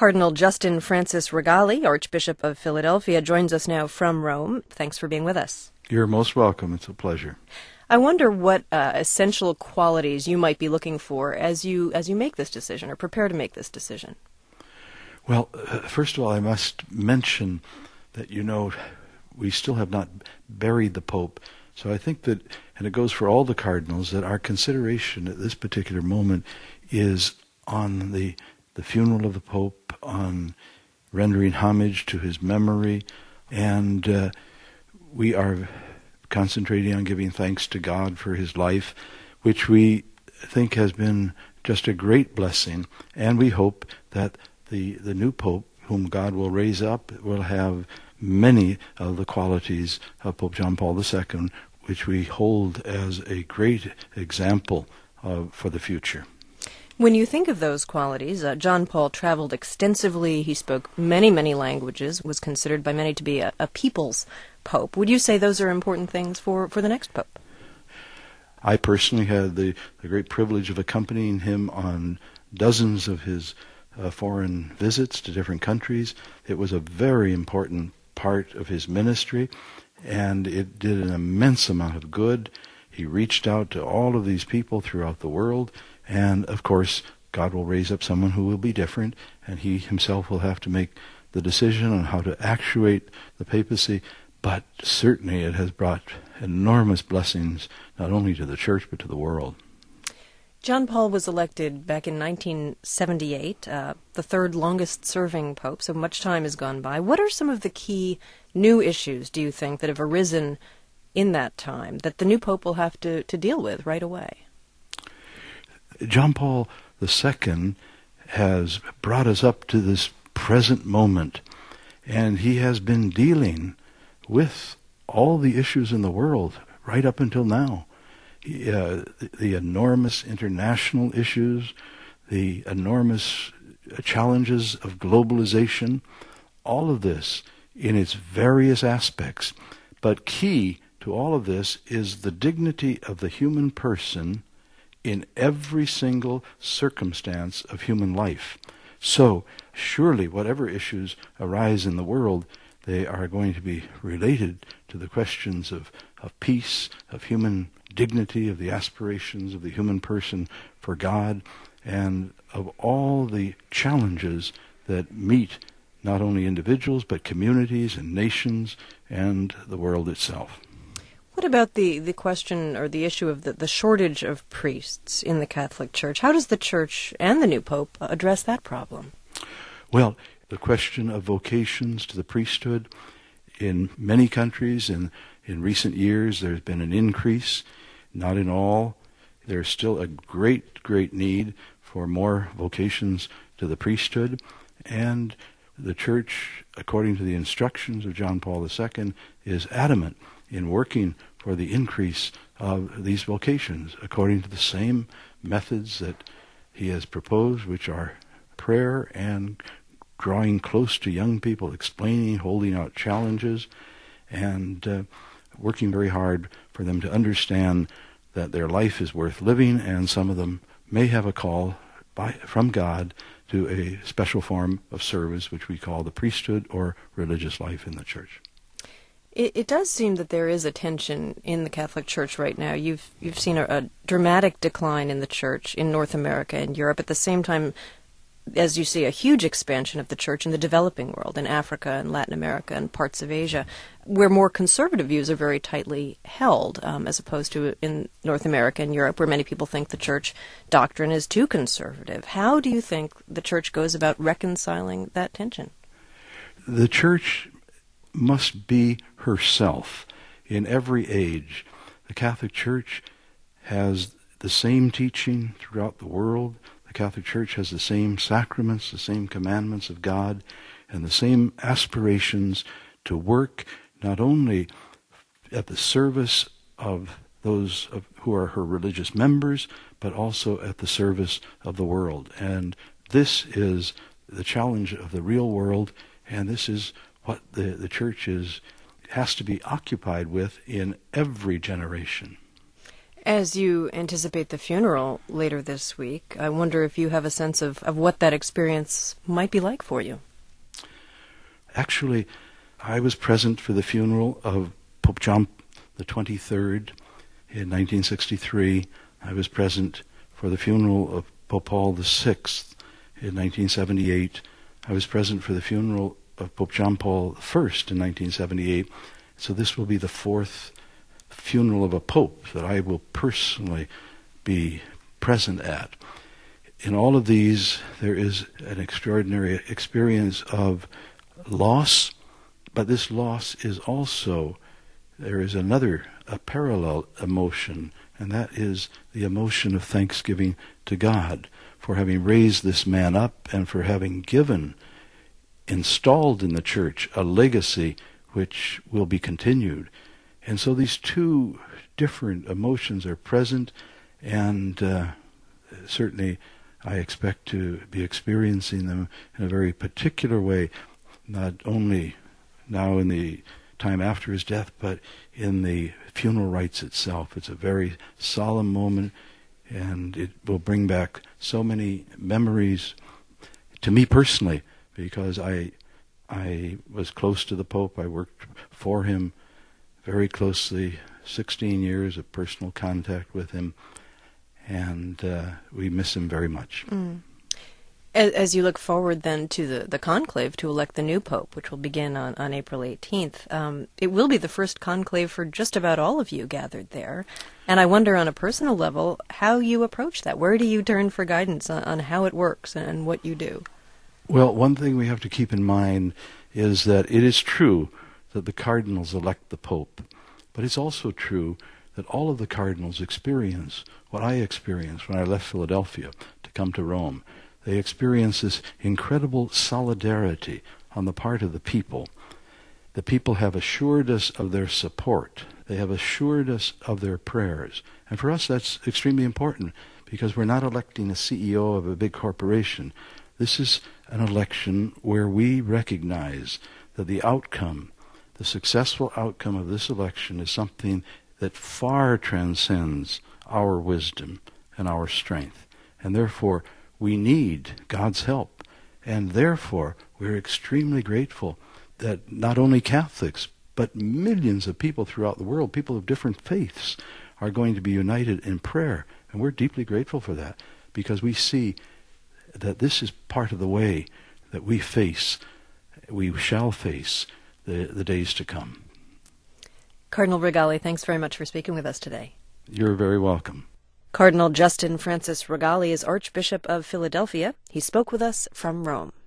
Cardinal Justin Francis Regali, Archbishop of Philadelphia, joins us now from Rome. Thanks for being with us. You're most welcome. It's a pleasure. I wonder what essential qualities you might be looking for as you make this decision or prepare to make this decision. Well, first of all, I must mention that, we still have not buried the Pope. So I think that, and it goes for all the cardinals, that our consideration at this particular moment is on the funeral of the Pope, on rendering homage to his memory, and we are concentrating on giving thanks to God for his life, which we think has been just a great blessing, and we hope that the new Pope, whom God will raise up, will have many of the qualities of Pope John Paul II, which we hold as a great example for the future. When you think of those qualities, John Paul traveled extensively, he spoke many, many languages, was considered by many to be a people's pope. Would you say those are important things for the next pope? I personally had the great privilege of accompanying him on dozens of his foreign visits to different countries. It was a very important part of his ministry, and it did an immense amount of good. He reached out to all of these people throughout the world, and of course God will raise up someone who will be different, and he himself will have to make the decision on how to actuate the papacy, but certainly it has brought enormous blessings not only to the church but to the world. John Paul was elected back in 1978, the third longest-serving pope, so much time has gone by. What are some of the key new issues, do you think, that have arisen in that time that the new pope will have to deal with right away? John Paul II has brought us up to this present moment, and he has been dealing with all the issues in the world right up until now. The enormous international issues, the enormous challenges of globalization, all of this in its various aspects. But key to all of this is the dignity of the human person in every single circumstance of human life. So, surely whatever issues arise in the world, they are going to be related to the questions of peace, of human dignity, of the aspirations of the human person for God, and of all the challenges that meet not only individuals but communities and nations and the world itself. What about the question or the issue of the shortage of priests in the Catholic Church? How does the Church and the new Pope address that problem? Well, the question of vocations to the priesthood, in many countries in recent years there's been an increase, not in all. There's still a great, great need for more vocations to the priesthood, and the Church, according to the instructions of John Paul II, is adamant in working for the increase of these vocations according to the same methods that he has proposed, which are prayer and drawing close to young people, explaining, holding out challenges, and working very hard for them to understand that their life is worth living, and some of them may have a call from God to a special form of service, which we call the priesthood or religious life in the Church. It does seem that there is a tension in the Catholic Church right now. You've seen a dramatic decline in the Church in North America and Europe, at the same time as you see a huge expansion of the Church in the developing world, in Africa and Latin America and parts of Asia, where more conservative views are very tightly held, as opposed to in North America and Europe, where many people think the Church doctrine is too conservative. How do you think the Church goes about reconciling that tension? The Church must be herself in every age. The Catholic Church has the same teaching throughout the world. The Catholic Church has the same sacraments, the same commandments of God, and the same aspirations to work not only at the service of those who are her religious members, but also at the service of the world. And this is the challenge of the real world, and this is what the Church has to be occupied with in every generation. As you anticipate the funeral later this week, I wonder if you have a sense of what that experience might be like for you. Actually, I was present for the funeral of Pope John the 23rd in 1963. I was present for the funeral of Pope Paul VI in 1978. I was present for the funeral of Pope John Paul I in 1978. So this will be the fourth funeral of a pope that I will personally be present at. In all of these, there is an extraordinary experience of loss, but this loss is also, there is a parallel emotion, and that is the emotion of thanksgiving to God for having raised this man up and for having installed in the church a legacy which will be continued. And so these two different emotions are present, and certainly I expect to be experiencing them in a very particular way, not only now in the time after his death, but in the funeral rites itself. It's a very solemn moment, and it will bring back so many memories to me personally, because I was close to the Pope. I worked for him very closely, 16 years of personal contact with him, and we miss him very much. Mm. As you look forward then to the conclave to elect the new Pope, which will begin on April 18th, it will be the first conclave for just about all of you gathered there. And I wonder on a personal level how you approach that. Where do you turn for guidance on how it works and what you do? Well, one thing we have to keep in mind is that it is true that the cardinals elect the Pope, but it's also true that all of the cardinals experience what I experienced when I left Philadelphia to come to Rome. They experience this incredible solidarity on the part of the people. The people have assured us of their support. They have assured us of their prayers. And for us that's extremely important, because we're not electing a CEO of a big corporation. This is an election where we recognize that the outcome, the successful outcome of this election, is something that far transcends our wisdom and our strength. And therefore, we need God's help. And therefore, we're extremely grateful that not only Catholics, but millions of people throughout the world, people of different faiths, are going to be united in prayer. And we're deeply grateful for that, because we see that this is part of the way that we shall face the days to come. Cardinal Regali, thanks very much for speaking with us today. You're very welcome. Cardinal Justin Francis Regali is Archbishop of Philadelphia. He spoke with us from Rome.